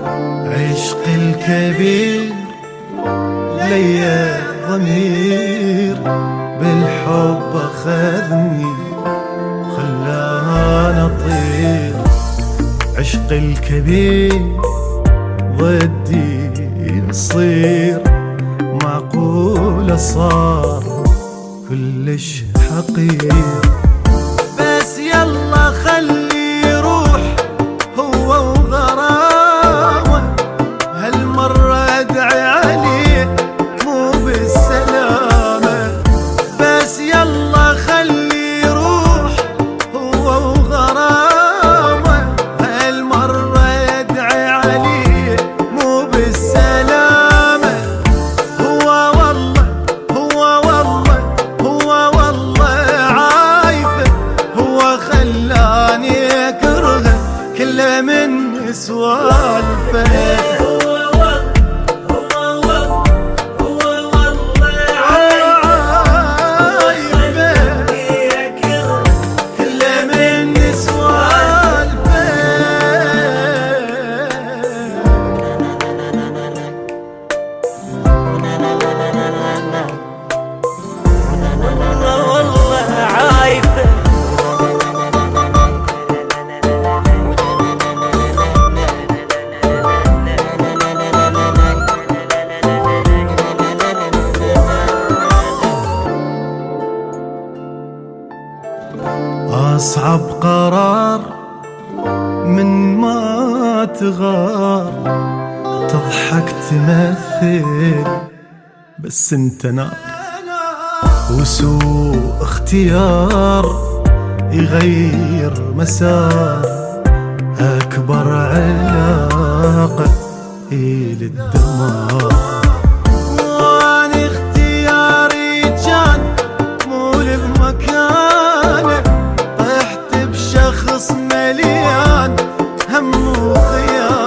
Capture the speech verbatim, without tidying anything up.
عشق الكبير ليا ضمير، بالحب أخذني خلاني أطير. عشق الكبير ضدي يصير، معقول صار كلش حقير. بس يلا خلي يروح هو وغرامه، هالمرة ادعي عليه مو بالسلامة. بس يلا خلي يروح هو وغرامه، هالمرة ادعي عليه مو بالسلامة. هو والله هو والله هو والله عايفه، هو خلاني اكرهه كله من سوالفه. أصعب قرار من ما تغار، تضحك تمثل بس انت نار. وسوء اختيار يغير مسار، أكبر علاقة هي للدمار. وأنا اختياري كان مو بمكانه، شخص مليان هم وخيال.